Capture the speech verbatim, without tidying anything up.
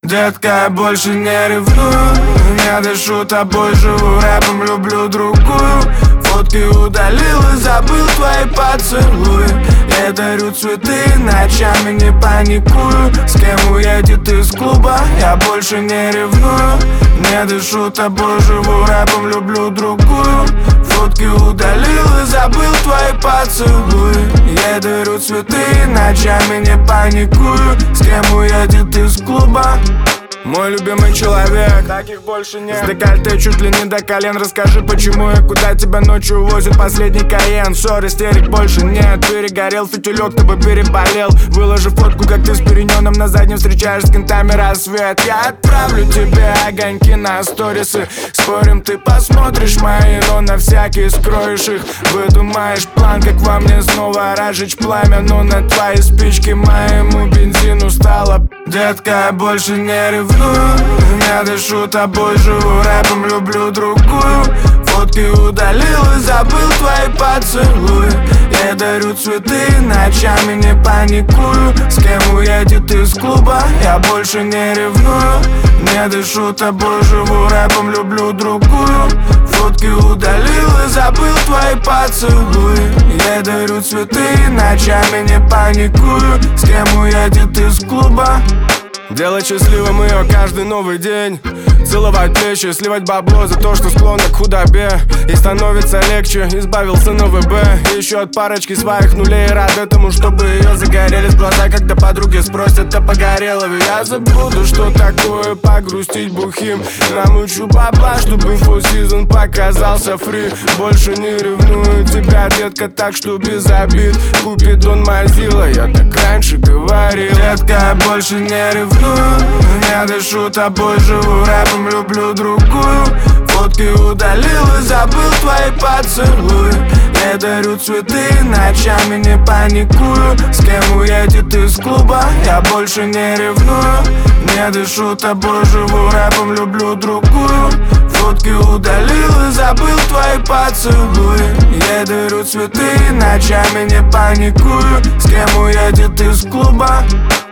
Детка, я больше не ревную, не дышу тобой, живу рэпом, люблю другую. Фотки удалил и забыл твои поцелуи. Я дарю цветы, ночами не паникую. С кем уедет из клуба, я больше не ревную. Не дышу тобой, живу рэпом, люблю другую. Фотки удалил и забыл твои поцелуи. Я дарю цветы, ночами не паникую. С кем уедет из клуба. Мой любимый человек, таких больше нет. С декольте чуть ли не до колен. Расскажи, почему и куда тебя ночью увозит последний Каен. Ссор, истерик больше нет. Перегорел фитилек, тобой переболел. Выложи фотку, как ты с перененом на заднем встречаешь с кентами рассвет. Я отправлю тебе огоньки на сторисы. Спорим, ты посмотришь мои, но на всякий скроешь их. Выдумаешь план, как во мне снова разжечь пламя. Но на твои спички моему бензину стало. Детка, я больше не ревную, не дышу тобой, живу рэпом, люблю другую. Фотки удалил и забыл твои поцелуи. Я дарю цветы, ночами не паникую. С кем уедет из клуба, я больше не ревную. Не дышу тобой, живу рэпом, люблю другую. Фотки удалил и забыл твои поцелуи. Я дарю цветы, ночами не паникую. С кем уедет из клуба. Делать счастливым ее каждый новый день. Целовать плечи, сливать бабло за то, что склонна к худобе. И становится легче, избавился на ВБ. Еще от парочки своих нулей, рад этому, чтобы ее загорелись глаза, когда подруги спросят, а погорела ли. Я забуду, что такое погрустить бухим. Намучу бабла, чтобы full season показался фри. Больше не ревную тебя, детка, так что без обид. Купидон Мазила, я так раньше говорил. Детка, я больше не ревную, не дышу тобой, живу рэпом, люблю другую. Фотки удалил и забыл твои поцелуи. Я дарю цветы, ночами не паникую. С кем уедет из клуба, я больше не ревную. Не дышу тобой, живу рэпом, люблю другую. Фотки удалил и забыл твои поцелуи. Я дарю цветы, ночами не паникую. С кем уедет из клуба.